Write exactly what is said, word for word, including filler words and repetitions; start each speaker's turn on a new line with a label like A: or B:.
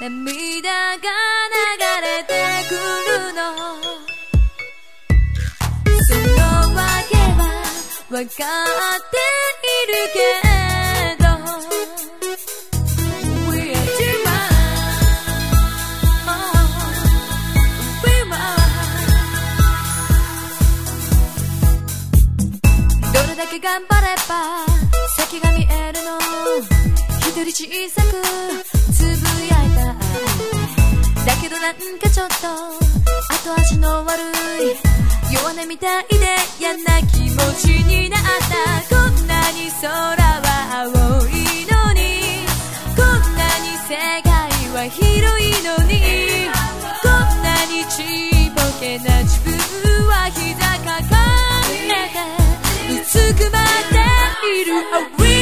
A: 涙が流れてくるの。そのわけはわかっているけど We are dreamers、oh, We are どれだけ頑張れば先が見えるの。一人小さくつぶやいた。だけどなんかちょっと後味の悪い弱音みたいで嫌な気持ちになった。こんなに空は青いのに、こんなに世界は広いのに、こんなにちっぽけな自分は膝抱えてうずくまっている。